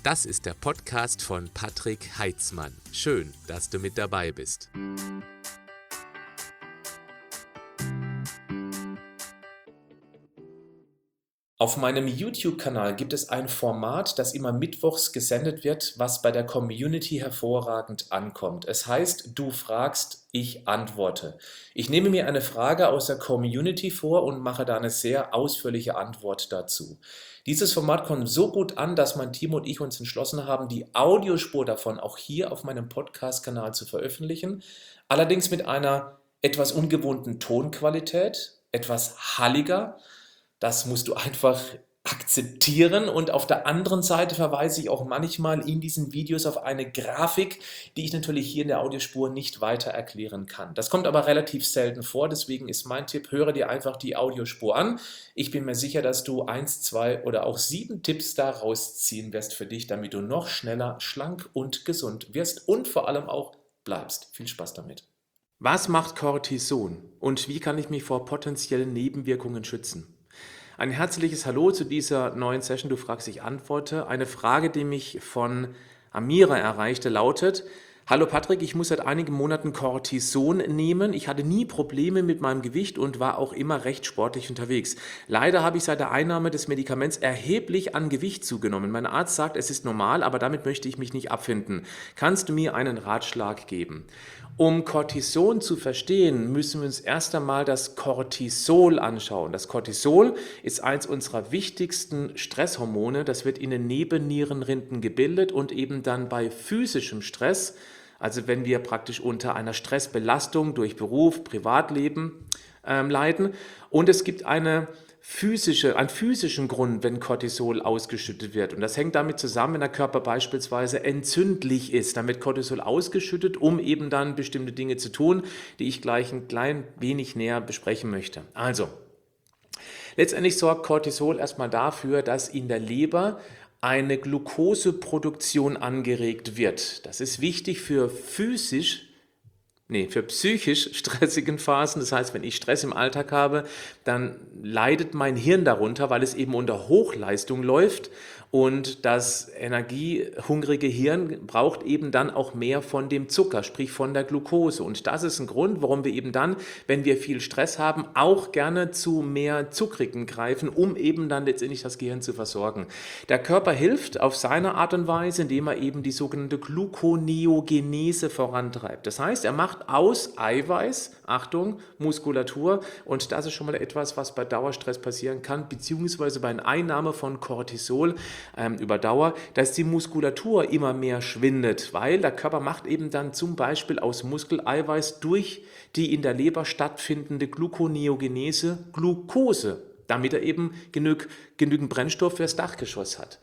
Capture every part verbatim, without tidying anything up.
Das ist der Podcast von Patrick Heitzmann. Schön, dass du mit dabei bist. Auf meinem YouTube-Kanal gibt es ein Format, das immer mittwochs gesendet wird, was bei der Community hervorragend ankommt. Es heißt, du fragst, ich antworte. Ich nehme mir eine Frage aus der Community vor und mache da eine sehr ausführliche Antwort dazu. Dieses Format kommt so gut an, dass mein Team und ich uns entschlossen haben, die Audiospur davon auch hier auf meinem Podcast-Kanal zu veröffentlichen. Allerdings mit einer etwas ungewohnten Tonqualität, etwas halliger. Das musst du einfach akzeptieren, und auf der anderen Seite verweise ich auch manchmal in diesen Videos auf eine Grafik, die ich natürlich hier in der Audiospur nicht weiter erklären kann. Das kommt aber relativ selten vor, deswegen ist mein Tipp, höre dir einfach die Audiospur an. Ich bin mir sicher, dass du eins, zwei oder auch sieben Tipps daraus ziehen wirst für dich, damit du noch schneller schlank und gesund wirst und vor allem auch bleibst. Viel Spaß damit. Was macht Cortison und wie kann ich mich vor potenziellen Nebenwirkungen schützen? Ein herzliches Hallo zu dieser neuen Session, du fragst, ich antworte. Eine Frage, die mich von Amira erreichte, lautet: Hallo Patrick, ich muss seit einigen Monaten Cortison nehmen. Ich hatte nie Probleme mit meinem Gewicht und war auch immer recht sportlich unterwegs. Leider habe ich seit der Einnahme des Medikaments erheblich an Gewicht zugenommen. Mein Arzt sagt, es ist normal, aber damit möchte ich mich nicht abfinden. Kannst du mir einen Ratschlag geben? Um Cortison zu verstehen, müssen wir uns erst einmal das Cortisol anschauen. Das Cortisol ist eins unserer wichtigsten Stresshormone. Das wird in den Nebennierenrinden gebildet und eben dann bei physischem Stress, also wenn wir praktisch unter einer Stressbelastung durch Beruf, Privatleben ähm, leiden. Und es gibt eine physische, einen physischen Grund, wenn Cortisol ausgeschüttet wird. Und das hängt damit zusammen, wenn der Körper beispielsweise entzündlich ist. Dann wird Cortisol ausgeschüttet, um eben dann bestimmte Dinge zu tun, die ich gleich ein klein wenig näher besprechen möchte. Also, letztendlich sorgt Cortisol erstmal dafür, dass in der Leber eine Glukoseproduktion angeregt wird. Das ist wichtig für physisch Nee, für psychisch stressigen Phasen. Das heißt, wenn ich Stress im Alltag habe, dann leidet mein Hirn darunter, weil es eben unter Hochleistung läuft. Und das energiehungrige Hirn braucht eben dann auch mehr von dem Zucker, sprich von der Glucose. Und das ist ein Grund, warum wir eben dann, wenn wir viel Stress haben, auch gerne zu mehr Zuckrigen greifen, um eben dann letztendlich das Gehirn zu versorgen. Der Körper hilft auf seine Art und Weise, indem er eben die sogenannte Gluconeogenese vorantreibt. Das heißt, er macht aus Eiweiß, Achtung, Muskulatur, und das ist schon mal etwas, was bei Dauerstress passieren kann, beziehungsweise bei einer Einnahme von Cortisol ähm, über Dauer, dass die Muskulatur immer mehr schwindet, weil der Körper macht eben dann zum Beispiel aus Muskeleiweiß durch die in der Leber stattfindende Gluconeogenese Glucose, damit er eben genug, genügend Brennstoff fürs Dachgeschoss hat.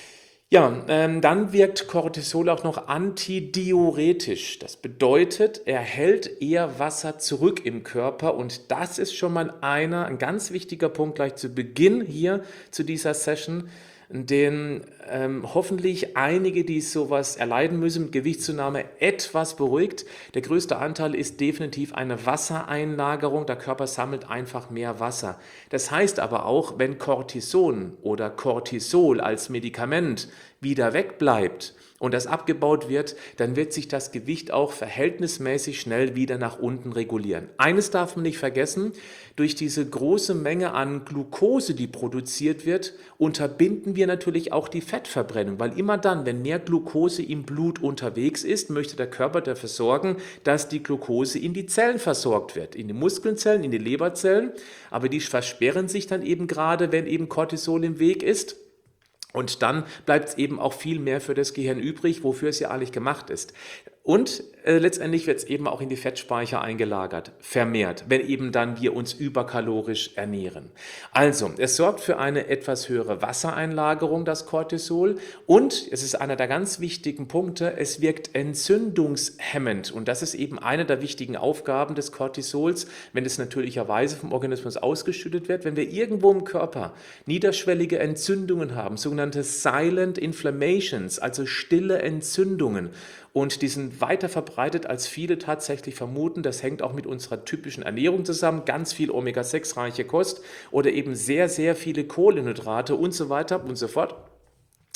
Ja, ähm, dann wirkt Cortisol auch noch antidiuretisch. Das bedeutet, er hält eher Wasser zurück im Körper, und das ist schon mal einer, ein ganz wichtiger Punkt gleich zu Beginn hier zu dieser Session, den ähm, hoffentlich einige, die sowas erleiden müssen, mit Gewichtszunahme etwas beruhigt. Der größte Anteil ist definitiv eine Wassereinlagerung. Der Körper sammelt einfach mehr Wasser. Das heißt aber auch, wenn Cortison oder Cortisol als Medikament wieder wegbleibt und das abgebaut wird, dann wird sich das Gewicht auch verhältnismäßig schnell wieder nach unten regulieren. Eines darf man nicht vergessen: Durch diese große Menge an Glucose, die produziert wird, unterbinden wir natürlich auch die Fettverbrennung, weil immer dann, wenn mehr Glucose im Blut unterwegs ist, möchte der Körper dafür sorgen, dass die Glucose in die Zellen versorgt wird, in die Muskelzellen, in die Leberzellen, aber die versperren sich dann eben gerade, wenn eben Cortisol im Weg ist. Und dann bleibt es eben auch viel mehr für das Gehirn übrig, wofür es ja eigentlich gemacht ist. Und äh, letztendlich wird es eben auch in die Fettspeicher eingelagert, vermehrt, wenn eben dann wir uns überkalorisch ernähren. Also, es sorgt für eine etwas höhere Wassereinlagerung, das Cortisol. Und, es ist einer der ganz wichtigen Punkte, es wirkt entzündungshemmend. Und das ist eben eine der wichtigen Aufgaben des Cortisols, wenn es natürlicherweise vom Organismus ausgeschüttet wird. Wenn wir irgendwo im Körper niederschwellige Entzündungen haben, sogenannte Silent Inflammations, also stille Entzündungen, und die sind weiter verbreitet, als viele tatsächlich vermuten. Das hängt auch mit unserer typischen Ernährung zusammen. Ganz viel Omega sechs reiche Kost oder eben sehr, sehr viele Kohlenhydrate und so weiter und so fort.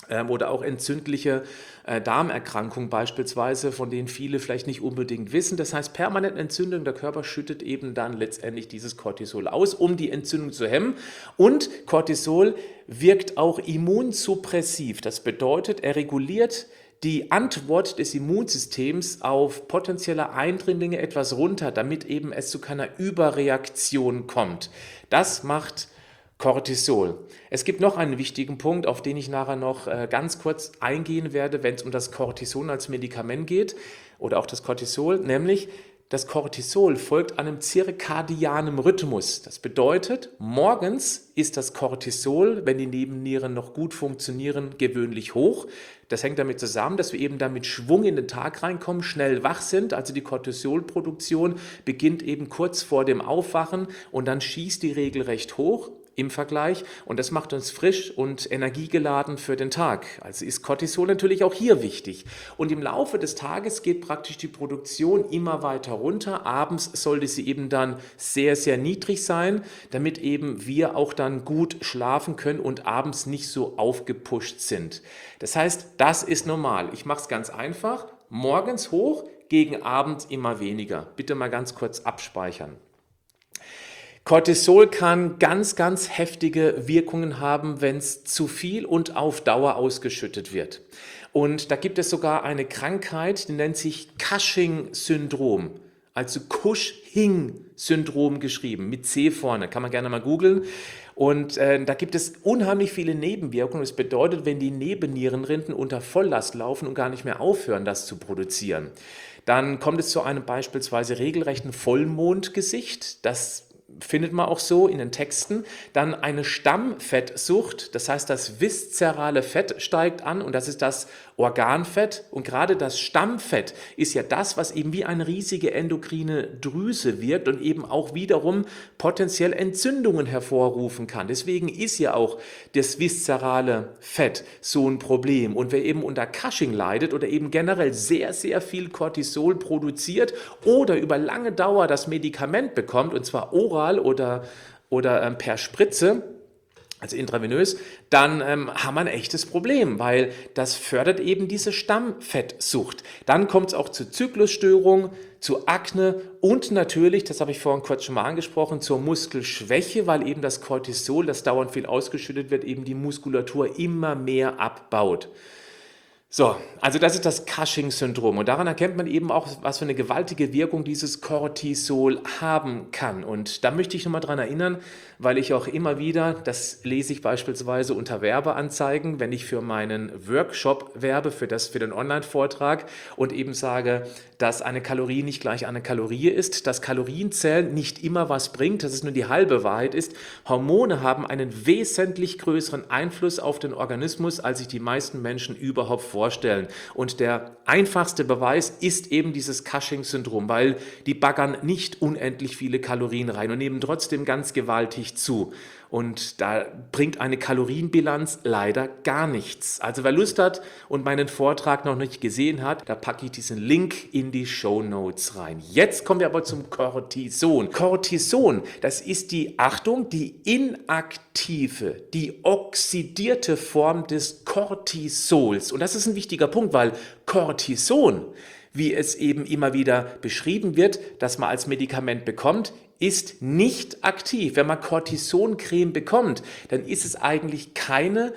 ähm, oder auch entzündliche äh, Darmerkrankungen beispielsweise, von denen viele vielleicht nicht unbedingt wissen. Das heißt, permanent Entzündung, der Körper schüttet eben dann letztendlich dieses Cortisol aus, um die Entzündung zu hemmen. Und Cortisol wirkt auch immunsuppressiv. Das bedeutet, er reguliert die Antwort des Immunsystems auf potenzielle Eindringlinge etwas runter, damit eben es zu keiner Überreaktion kommt. Das macht Cortisol. Es gibt noch einen wichtigen Punkt, auf den ich nachher noch äh, ganz kurz eingehen werde, wenn es um das Cortison als Medikament geht oder auch das Cortisol, nämlich das Cortisol folgt einem zirkadianen Rhythmus. Das bedeutet, morgens ist das Cortisol, wenn die Nebennieren noch gut funktionieren, gewöhnlich hoch. Das hängt damit zusammen, dass wir eben dann mit Schwung in den Tag reinkommen, schnell wach sind. Also die Cortisolproduktion beginnt eben kurz vor dem Aufwachen und dann schießt die regelrecht hoch im Vergleich und das macht uns frisch und energiegeladen für den Tag. Also ist Cortisol natürlich auch hier wichtig. Und im Laufe des Tages geht praktisch die Produktion immer weiter runter. Abends sollte sie eben dann sehr, sehr niedrig sein, damit eben wir auch dann gut schlafen können und abends nicht so aufgepusht sind. Das heißt, das ist normal. Ich mache es ganz einfach. Morgens hoch, gegen Abend immer weniger. Bitte mal ganz kurz abspeichern. Cortisol kann ganz, ganz heftige Wirkungen haben, wenn es zu viel und auf Dauer ausgeschüttet wird. Und da gibt es sogar eine Krankheit, die nennt sich Cushing-Syndrom. Also Cushing-Syndrom geschrieben, mit C vorne, kann man gerne mal googeln. Und äh, da gibt es unheimlich viele Nebenwirkungen. Das bedeutet, wenn die Nebennierenrinden unter Volllast laufen und gar nicht mehr aufhören, das zu produzieren, dann kommt es zu einem beispielsweise regelrechten Vollmondgesicht. Das findet man auch so in den Texten. Dann eine Stammfettsucht, das heißt, das viszerale Fett steigt an und das ist das Organfett. Und gerade das Stammfett ist ja das, was eben wie eine riesige endokrine Drüse wirkt und eben auch wiederum potenziell Entzündungen hervorrufen kann. Deswegen ist ja auch das viszerale Fett so ein Problem. Und wer eben unter Cushing leidet oder eben generell sehr, sehr viel Cortisol produziert oder über lange Dauer das Medikament bekommt, und zwar oral oder, oder ähm, per Spritze, also intravenös, dann ähm, haben wir ein echtes Problem, weil das fördert eben diese Stammfettsucht. Dann kommt es auch zu Zyklusstörungen, zu Akne und natürlich, das habe ich vorhin kurz schon mal angesprochen, zur Muskelschwäche, weil eben das Cortisol, das dauernd viel ausgeschüttet wird, eben die Muskulatur immer mehr abbaut. So, also das ist das Cushing-Syndrom und daran erkennt man eben auch, was für eine gewaltige Wirkung dieses Cortisol haben kann. Und da möchte ich nochmal dran erinnern, weil ich auch immer wieder, das lese ich beispielsweise unter Werbeanzeigen, wenn ich für meinen Workshop werbe, für, das, für den Online-Vortrag und eben sage, dass eine Kalorie nicht gleich eine Kalorie ist, dass Kalorienzählen nicht immer was bringt, dass es nur die halbe Wahrheit ist. Hormone haben einen wesentlich größeren Einfluss auf den Organismus, als sich die meisten Menschen überhaupt vorstellen. Und der einfachste Beweis ist eben dieses Cushing-Syndrom, weil die baggern nicht unendlich viele Kalorien rein und nehmen trotzdem ganz gewaltig zu. Und da bringt eine Kalorienbilanz leider gar nichts. Also wer Lust hat und meinen Vortrag noch nicht gesehen hat, da packe ich diesen Link in die Shownotes rein. Jetzt kommen wir aber zum Cortison. Cortison, das ist die, Achtung, die inaktive, die oxidierte Form des Cortisols. Und das ist ein wichtiger Punkt, weil Cortison, wie es eben immer wieder beschrieben wird, dass man als Medikament bekommt, ist nicht aktiv. Wenn man Cortisoncreme bekommt, dann ist es eigentlich keine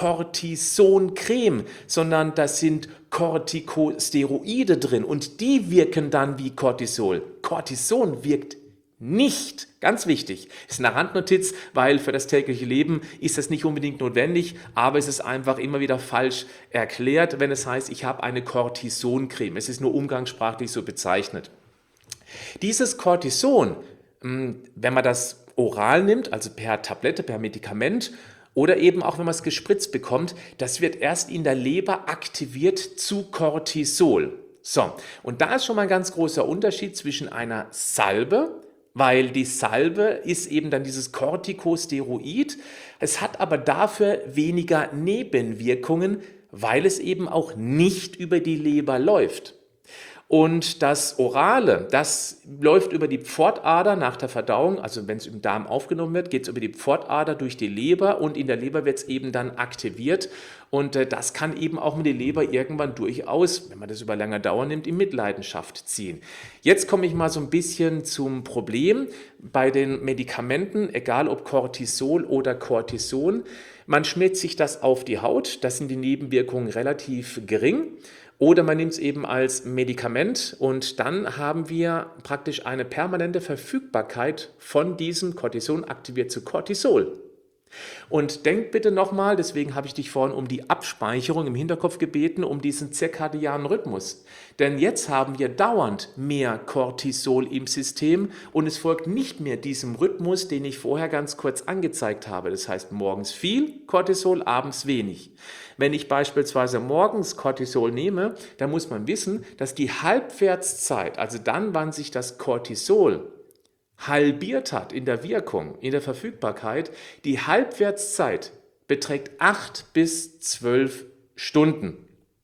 Cortisoncreme, sondern da sind Corticosteroide drin und die wirken dann wie Cortisol. Cortison wirkt nicht. Ganz wichtig. Ist eine Randnotiz, weil für das tägliche Leben ist das nicht unbedingt notwendig, aber es ist einfach immer wieder falsch erklärt, wenn es heißt, ich habe eine Cortisoncreme. Es ist nur umgangssprachlich so bezeichnet. Dieses Cortison, wenn man das oral nimmt, also per Tablette, per Medikament oder eben auch wenn man es gespritzt bekommt, das wird erst in der Leber aktiviert zu Cortisol. So, und da ist schon mal ein ganz großer Unterschied zwischen einer Salbe, weil die Salbe ist eben dann dieses Corticosteroid. Es hat aber dafür weniger Nebenwirkungen, weil es eben auch nicht über die Leber läuft. Und das Orale, das läuft über die Pfortader nach der Verdauung, also wenn es im Darm aufgenommen wird, geht es über die Pfortader durch die Leber und in der Leber wird es eben dann aktiviert. Und äh, das kann eben auch mit der Leber irgendwann durchaus, wenn man das über lange Dauer nimmt, in Mitleidenschaft ziehen. Jetzt komme ich mal so ein bisschen zum Problem bei den Medikamenten, egal ob Cortisol oder Cortison. Man schmiert sich das auf die Haut, da sind die Nebenwirkungen relativ gering. Oder man nimmt es eben als Medikament und dann haben wir praktisch eine permanente Verfügbarkeit von diesem Cortison aktiviert zu Cortisol. Und denk bitte nochmal, deswegen habe ich dich vorhin um die Abspeicherung im Hinterkopf gebeten, um diesen zirkadianen Rhythmus. Denn jetzt haben wir dauernd mehr Cortisol im System und es folgt nicht mehr diesem Rhythmus, den ich vorher ganz kurz angezeigt habe. Das heißt morgens viel Cortisol, abends wenig. Wenn ich beispielsweise morgens Cortisol nehme, dann muss man wissen, dass die Halbwertszeit, also dann, wann sich das Cortisol halbiert hat in der Wirkung, in der Verfügbarkeit, die Halbwertszeit beträgt acht bis zwölf Stunden.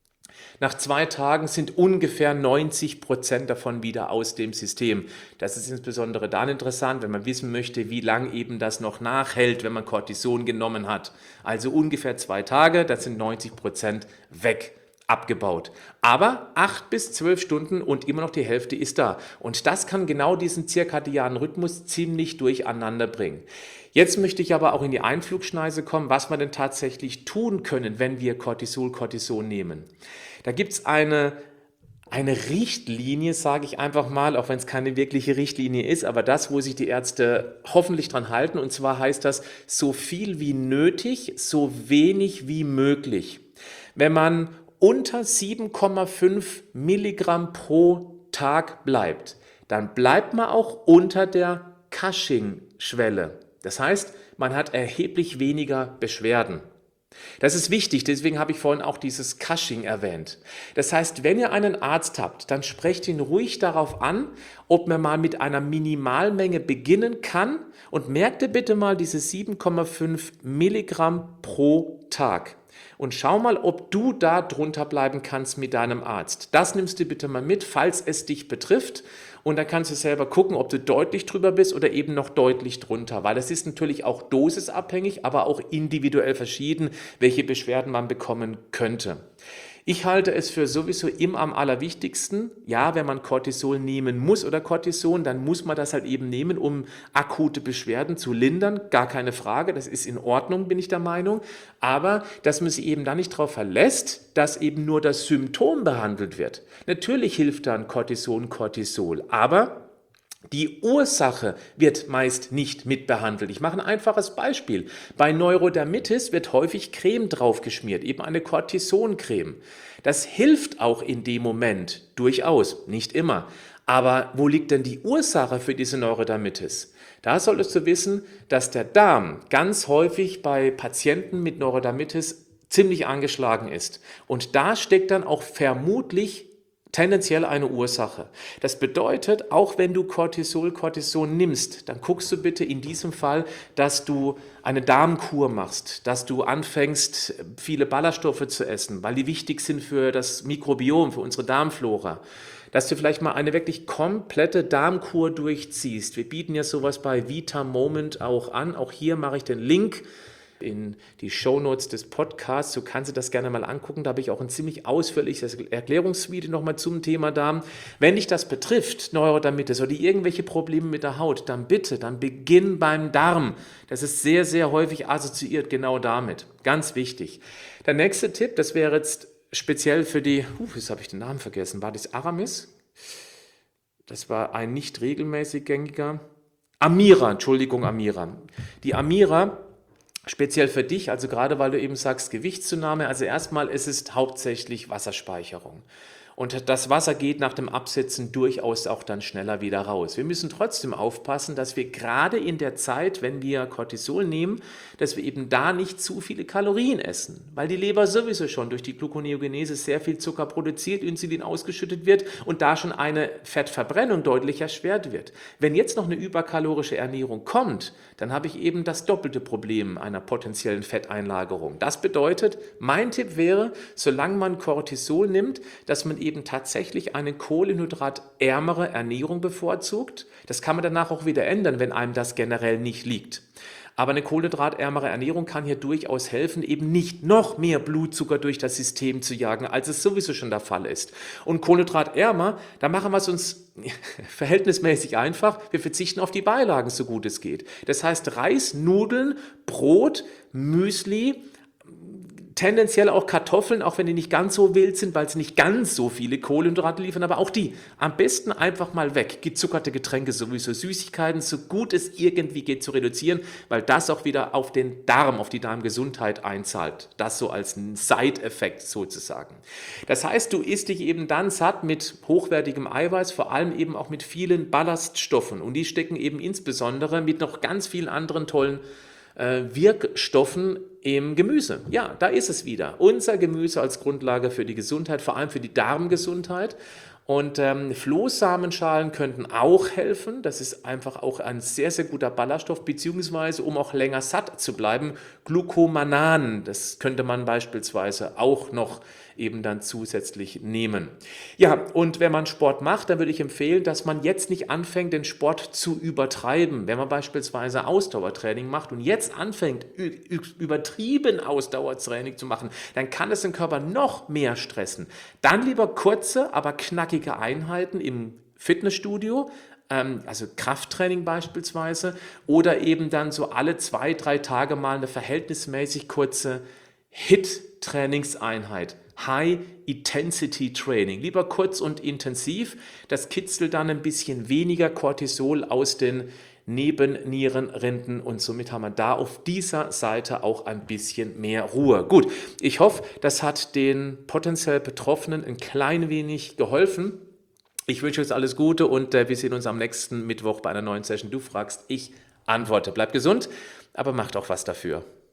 Nach zwei Tagen sind ungefähr neunzig Prozent davon wieder aus dem System. Das ist insbesondere dann interessant, wenn man wissen möchte, wie lang eben das noch nachhält, wenn man Cortison genommen hat. Also ungefähr zwei Tage, das sind neunzig Prozent weg. Abgebaut. Aber acht bis zwölf Stunden und immer noch die Hälfte ist da. Und das kann genau diesen zirkadianen Rhythmus ziemlich durcheinander bringen. Jetzt möchte ich aber auch in die Einflugschneise kommen, was wir denn tatsächlich tun können, wenn wir Cortisol, Cortison nehmen. Da gibt es eine, eine Richtlinie, sage ich einfach mal, auch wenn es keine wirkliche Richtlinie ist, aber das, wo sich die Ärzte hoffentlich dran halten. Und zwar heißt das, so viel wie nötig, so wenig wie möglich. Wenn man unter sieben Komma fünf Milligramm pro Tag bleibt, dann bleibt man auch unter der Cushing-Schwelle. Das heißt, man hat erheblich weniger Beschwerden. Das ist wichtig, deswegen habe ich vorhin auch dieses Cushing erwähnt. Das heißt, wenn ihr einen Arzt habt, dann sprecht ihn ruhig darauf an, ob man mal mit einer Minimalmenge beginnen kann und merkt ihr bitte mal diese sieben Komma fünf Milligramm pro Tag. Und schau mal, ob du da drunter bleiben kannst mit deinem Arzt. Das nimmst du bitte mal mit, falls es dich betrifft. Und dann kannst du selber gucken, ob du deutlich drüber bist oder eben noch deutlich drunter. Weil das ist natürlich auch dosisabhängig, aber auch individuell verschieden, welche Beschwerden man bekommen könnte. Ich halte es für sowieso immer am allerwichtigsten, ja, wenn man Cortisol nehmen muss oder Cortison, dann muss man das halt eben nehmen, um akute Beschwerden zu lindern, gar keine Frage, das ist in Ordnung, bin ich der Meinung, aber dass man sich eben da nicht darauf verlässt, dass eben nur das Symptom behandelt wird. Natürlich hilft dann Cortison, Cortisol, aber die Ursache wird meist nicht mitbehandelt. Ich mache ein einfaches Beispiel. Bei Neurodermitis wird häufig Creme draufgeschmiert, eben eine Cortisoncreme. Das hilft auch in dem Moment durchaus, nicht immer. Aber wo liegt denn die Ursache für diese Neurodermitis? Da solltest du wissen, dass der Darm ganz häufig bei Patienten mit Neurodermitis ziemlich angeschlagen ist. Und da steckt dann auch vermutlich tendenziell eine Ursache. Das bedeutet, auch wenn du Cortisol, Cortison nimmst, dann guckst du bitte in diesem Fall, dass du eine Darmkur machst, dass du anfängst, viele Ballaststoffe zu essen, weil die wichtig sind für das Mikrobiom, für unsere Darmflora. Dass du vielleicht mal eine wirklich komplette Darmkur durchziehst. Wir bieten ja sowas bei Vita Moment auch an. Auch hier mache ich den Link in die Shownotes des Podcasts, so kannst du das gerne mal angucken, da habe ich auch ein ziemlich ausführliches Erklärungsvideo nochmal zum Thema Darm. Wenn dich das betrifft, Neurodermitis oder irgendwelche Probleme mit der Haut, dann bitte, dann beginn beim Darm. Das ist sehr, sehr häufig assoziiert genau damit. Ganz wichtig. Der nächste Tipp, das wäre jetzt speziell für die, uh, jetzt habe ich den Namen vergessen, war das Aramis? Das war ein nicht regelmäßig gängiger, Amira, Entschuldigung, Amira. Die Amira, speziell für dich, also gerade weil du eben sagst Gewichtszunahme, also erstmal ist es hauptsächlich Wasserspeicherung. Und das Wasser geht nach dem Absetzen durchaus auch dann schneller wieder raus. Wir müssen trotzdem aufpassen, dass wir gerade in der Zeit, wenn wir Cortisol nehmen, dass wir eben da nicht zu viele Kalorien essen, weil die Leber sowieso schon durch die Gluconeogenese sehr viel Zucker produziert, Insulin ausgeschüttet wird und da schon eine Fettverbrennung deutlich erschwert wird. Wenn jetzt noch eine überkalorische Ernährung kommt, dann habe ich eben das doppelte Problem einer potenziellen Fetteinlagerung. Das bedeutet, mein Tipp wäre, solange man Cortisol nimmt, dass man eben tatsächlich eine kohlenhydratärmere Ernährung bevorzugt. Das kann man danach auch wieder ändern, wenn einem das generell nicht liegt. Aber eine kohlenhydratärmere Ernährung kann hier durchaus helfen, eben nicht noch mehr Blutzucker durch das System zu jagen, als es sowieso schon der Fall ist. Und kohlenhydratärmer, da machen wir es uns verhältnismäßig einfach. Wir verzichten auf die Beilagen, so gut es geht. Das heißt Reis, Nudeln, Brot, Müsli, tendenziell auch Kartoffeln, auch wenn die nicht ganz so wild sind, weil sie nicht ganz so viele Kohlenhydrate liefern, aber auch die am besten einfach mal weg. Gezuckerte Getränke sowieso, Süßigkeiten, so gut es irgendwie geht zu reduzieren, weil das auch wieder auf den Darm, auf die Darmgesundheit einzahlt. Das so als ein Side-Effekt sozusagen. Das heißt, du isst dich eben dann satt mit hochwertigem Eiweiß, vor allem eben auch mit vielen Ballaststoffen und die stecken eben insbesondere mit noch ganz vielen anderen tollen Wirkstoffen im Gemüse. Ja, da ist es wieder. Unser Gemüse als Grundlage für die Gesundheit, vor allem für die Darmgesundheit. Und ähm, Flohsamenschalen könnten auch helfen. Das ist einfach auch ein sehr, sehr guter Ballaststoff, beziehungsweise um auch länger satt zu bleiben, Glucomananen. Das könnte man beispielsweise auch noch eben dann zusätzlich nehmen. Ja, und wenn man Sport macht, dann würde ich empfehlen, dass man jetzt nicht anfängt, den Sport zu übertreiben. Wenn man beispielsweise Ausdauertraining macht und jetzt anfängt, übertrieben Ausdauertraining zu machen, dann kann es den Körper noch mehr stressen. Dann lieber kurze, aber knackige Einheiten im Fitnessstudio, also Krafttraining beispielsweise, oder eben dann so alle zwei, drei Tage mal eine verhältnismäßig kurze HIIT-Trainingseinheit. High-Intensity-Training. Lieber kurz und intensiv. Das kitzelt dann ein bisschen weniger Cortisol aus den Nebennierenrinden und somit haben wir da auf dieser Seite auch ein bisschen mehr Ruhe. Gut, ich hoffe, das hat den potenziell Betroffenen ein klein wenig geholfen. Ich wünsche euch alles Gute und äh, wir sehen uns am nächsten Mittwoch bei einer neuen Session. Du fragst, ich antworte. Bleibt gesund, aber macht auch was dafür.